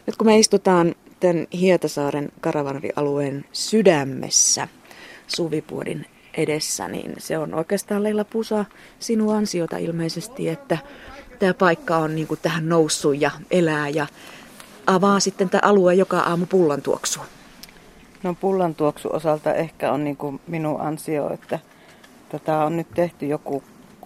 Nyt kun me istutaan tämän Hietasaaren karavanerialueen sydämessä Suvipuodin edessä, niin se on oikeastaan Leila Pusa sinun ansiota ilmeisesti, että tämä paikka on niin kuin tähän noussut ja elää ja avaa sitten tämä alue joka aamu pullantuoksua. No pullantuoksu osalta ehkä on niin kuin minun ansio, että tätä on nyt tehty joku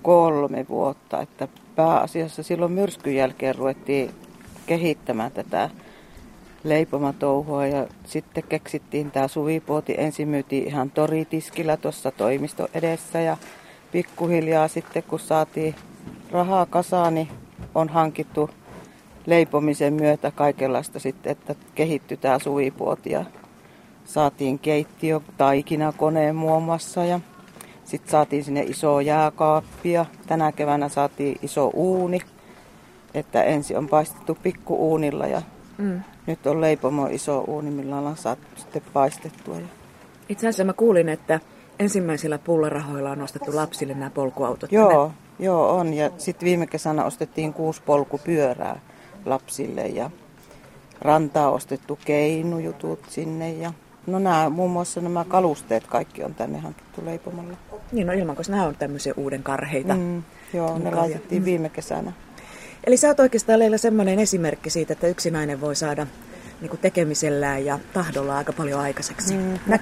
3 vuotta, että pääasiassa silloin myrskyn jälkeen ruvettiin kehittämään tätä leipomatouhua ja sitten keksittiin tämä Suvipuoti. Ensin myytiin ihan toritiskillä tuossa toimiston edessä ja pikkuhiljaa sitten kun saatiin rahaa kasaan, niin on hankittu leipomisen myötä kaikenlaista sitten, että kehittyi tämä Suvipuoti ja saatiin keittiö, taikinakoneen muun muassa ja sitten saatiin sinne iso jääkaappi ja tänä keväänä saatiin iso uuni, että ensin on paistettu pikkuuunilla ja nyt on leipomo iso uuni, millä ollaan saatu sitten paistettua. Itse asiassa mä kuulin, että ensimmäisillä pullarahoilla on ostettu lapsille nämä polkuautot. Joo on ja sitten viime kesänä ostettiin 6 polkupyörää lapsille ja rantaa ostettu keinujutut sinne ja no muun muassa nämä kalusteet kaikki on tänne hankittu leipomalla. Niin, no ilmankos nämä on tämmöisiä uuden karheita. Joo, ne laitettiin viime kesänä. Eli sä oot oikeastaan Leila semmoinen esimerkki siitä, että yksi nainen voi saada niin kuin tekemisellään ja tahdolla aika paljon aikaiseksi.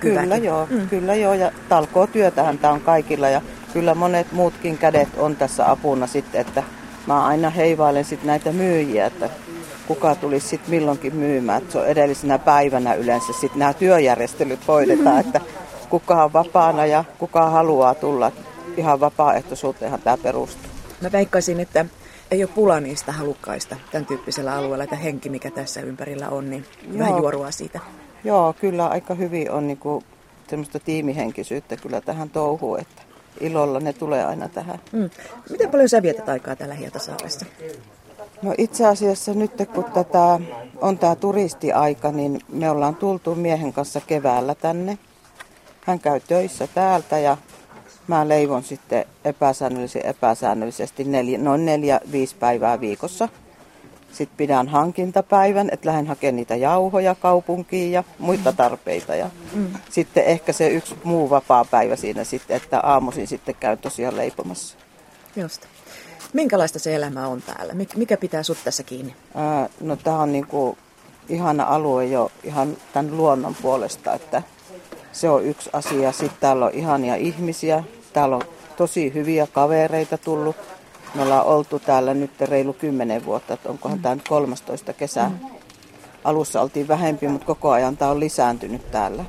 Kyllä joo ja talkootyötähän tämä on kaikilla ja kyllä monet muutkin kädet on tässä apuna sitten, että mä aina heivailen sitten näitä myyjiä, että kuka tulisi sitten milloinkin myymään. Että se on edellisenä päivänä yleensä sitten nämä työjärjestelyt hoidetaan, että kuka on vapaana ja kuka haluaa tulla. Ihan vapaaehtoisuuteenhan tämä perustuu. Mä veikkaisin, että ei ole pula niistä halukkaista tämän tyyppisellä alueella, että henki mikä tässä ympärillä on, niin vähän juorua siitä. Joo, kyllä aika hyvin on niinku semmoista tiimihenkisyyttä kyllä tähän touhuun, että ilolla ne tulee aina tähän. Miten paljon sä vietät aikaa täällä Hietasaaressa? No itse asiassa nyt kun tätä on tämä turistiaika, niin me ollaan tultu miehen kanssa keväällä tänne. Hän käy töissä täältä ja mä leivon sitten epäsäännöllisesti noin 4-5 päivää viikossa. Sitten pidän hankintapäivän, että lähden hakemaan niitä jauhoja kaupunkiin ja muita tarpeita. Ja sitten ehkä se yksi muu vapaa päivä siinä sitten, että aamuisin sitten käyn tosiaan leipomassa. Just. Minkälaista se elämä on täällä? Mikä pitää sut tässä kiinni? No tää on niinku ihana alue jo ihan tämän luonnon puolesta, että se on yksi asia. Sitten täällä on ihania ihmisiä. Täällä on tosi hyviä kavereita tullut. Me ollaan oltu täällä nyt reilu 10 vuotta, että onkohan tämä nyt 13 kesää. Alussa oltiin vähempi, mutta koko ajan tämä on lisääntynyt täällä.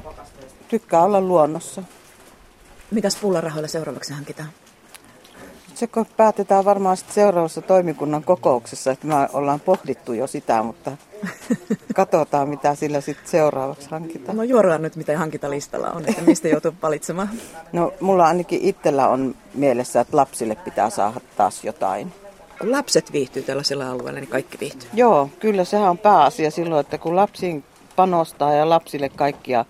Tykkää olla luonnossa. Mitäs pullarahoilla seuraavaksi hankitaan? Se päätetään varmaan sitten seuraavassa toimikunnan kokouksessa, että me ollaan pohdittu jo sitä, mutta katsotaan mitä sillä sitten seuraavaksi hankitaan. No juorua nyt mitä hankintalistalla on, että mistä joutuu valitsemaan. No mulla ainakin itsellä on mielessä, että lapsille pitää saada taas jotain. Kun lapset viihtyy tällaisella alueella, niin kaikki viihtyy. Joo, kyllä sehän on pääasia silloin, että kun lapsiin panostaa ja lapsille kaikkia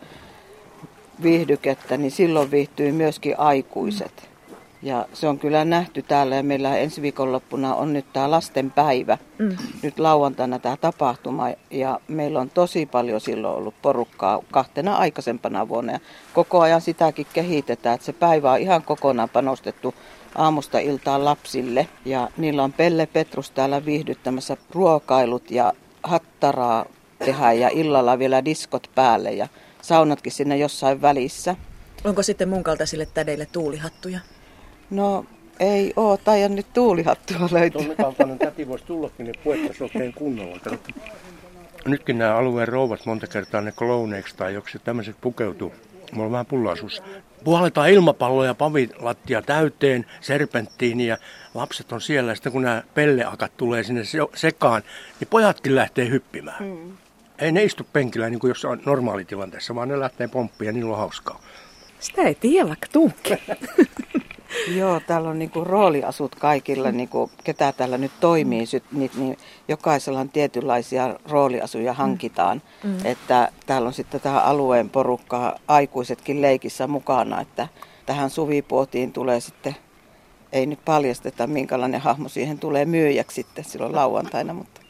viihdykettä, niin silloin viihtyy myöskin aikuiset. Ja se on kyllä nähty täällä ja meillä ensi viikonloppuna on nyt tämä lastenpäivä. Nyt lauantaina tämä tapahtuma ja meillä on tosi paljon silloin ollut porukkaa 2 aikaisempana vuonna. Ja koko ajan sitäkin kehitetään, että se päivä on ihan kokonaan panostettu aamusta iltaan lapsille. Ja niillä on Pelle Petrus täällä viihdyttämässä ruokailut ja hattaraa tehdä ja illalla vielä diskot päälle ja saunatkin sinne jossain välissä. Onko sitten mun kaltaisille tädeille tuulihattuja? No ei oo, tai nyt tuulihattua löytyy. Tuonne kaltainen täti voisi tullakin, ne puettaisiin oikein kunnolla. Nytkin nämä alueen rouvat monta kertaa ne klouneiksi tai joksi tämmöiset pukeutuu. Mulla on vähän pullasuus. Puhalletaan ilmapalloja pavilattia täyteen, serpenttiin ja lapset on siellä. Ja sitten kun nämä pelleakat tulee sinne sekaan, niin pojatkin lähtee hyppimään. Ei ne istu penkillä niin kuin jossain normaalitilanteessa, vaan ne lähtee pomppiin ja niillä on hauskaa. Sitä ei tiedä vaikka tunkki. Joo, täällä on niinku rooliasut kaikilla, niinku, ketä täällä nyt toimii, niin jokaisella on tietynlaisia rooliasuja hankitaan. Että täällä on sitten tähän alueen porukkaa aikuisetkin leikissä mukana, että tähän Suvipuotiin tulee sitten, ei nyt paljasteta minkälainen hahmo siihen tulee myyjäksi sitten silloin lauantaina, mutta